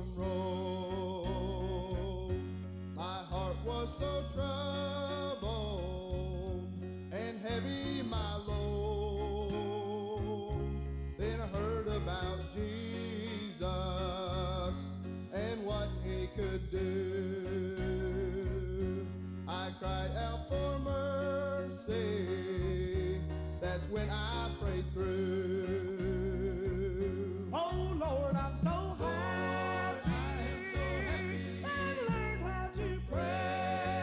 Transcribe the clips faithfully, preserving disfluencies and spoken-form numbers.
lonesome road. My heart was so troubled and heavy my load. Then I heard about Jesus and what he could do. I cried out for mercy, that's when I prayed through. Oh Lord, I'm so happy, I am so happy. I learned how to pray.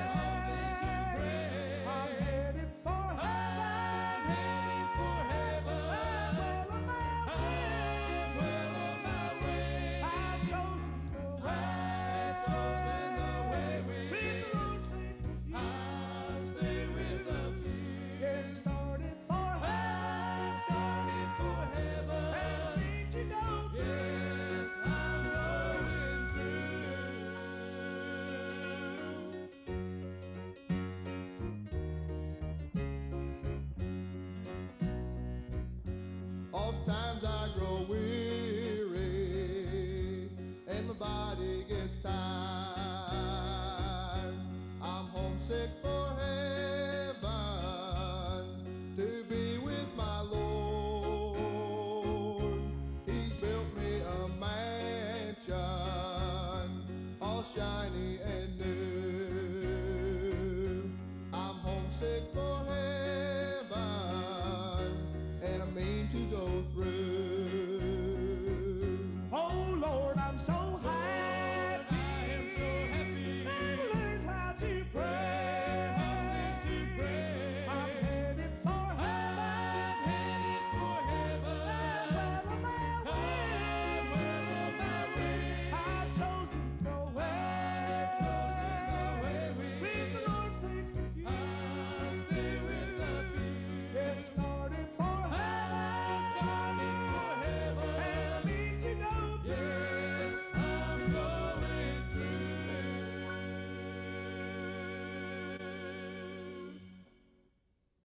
I'm headed for heaven. headed for heaven. I'm well on my way. I'm well on my way. I've chosen the way. I've chosen the way with With the Lord's faithful few. I'll stay with the few. Yes, I started for heaven. Started for heaven. And I need to go through. Yes, I'm going through. Oftentimes I grow weary and my body gets tired.